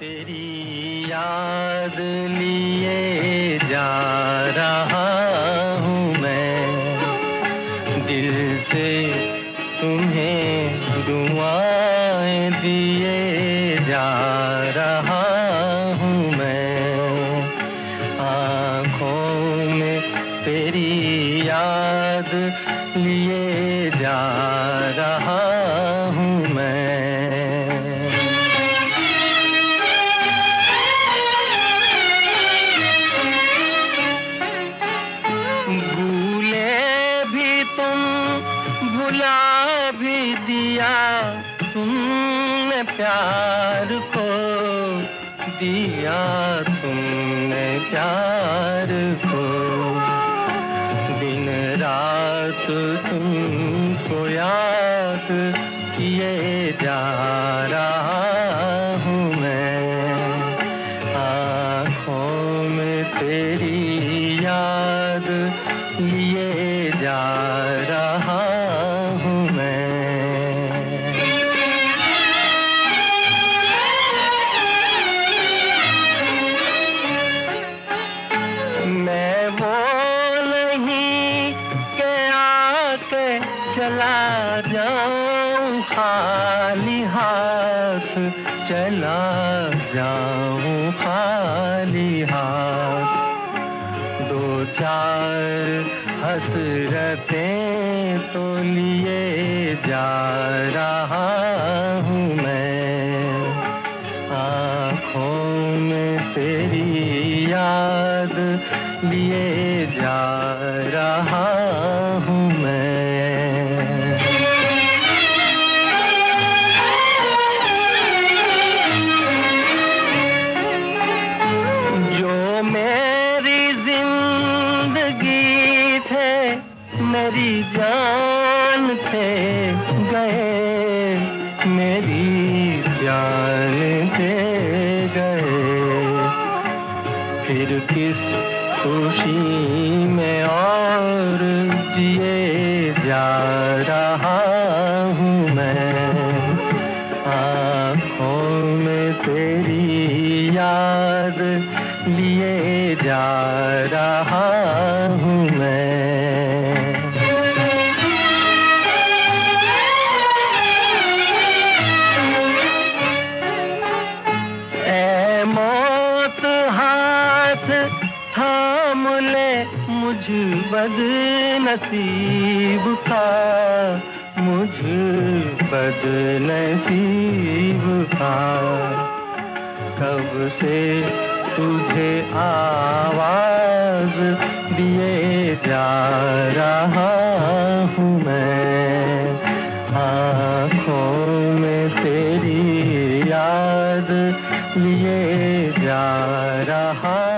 तेरी याद लिए जा रहा हूँ मैं, दिल से तुम्हें दुआएं दिए जा रहा हूँ मैं। आँखों में तेरी याद लिए जा रहा हूँ मैं। भुला भी दिया तुमने प्यार को, दिया तुमने प्यार को। दिन रात तुमको याद किए जा रहा हूँ मैं। आँखों में तेरी याद लिए जा रहा हूँ मैं। मैं वो नहीं कि आके चला जाऊँ खाली हाथ, चला जाऊँ खाली हाथ। दो चार हसरतें तो लिए जा रहा हूँ मैं। आँखों में तेरी याद लिए जा रहा हूँ मैं। जो मेरी जिंदगी थे, मेरी जान थे, गए, मेरी जान थे गए। फिर किस खुशी में और जिए जा रहा हूँ मैं। आँखों में तेरी याद लिए जा रहा हूँ मैं। ऐ मौत हाथ थाम ले मुझ बदनसीब का, मुझ बदनसीब का। कब से तुझे आवाज दिए जा रहा हूँ मैं। आँखों में तेरी याद लिए जा रहा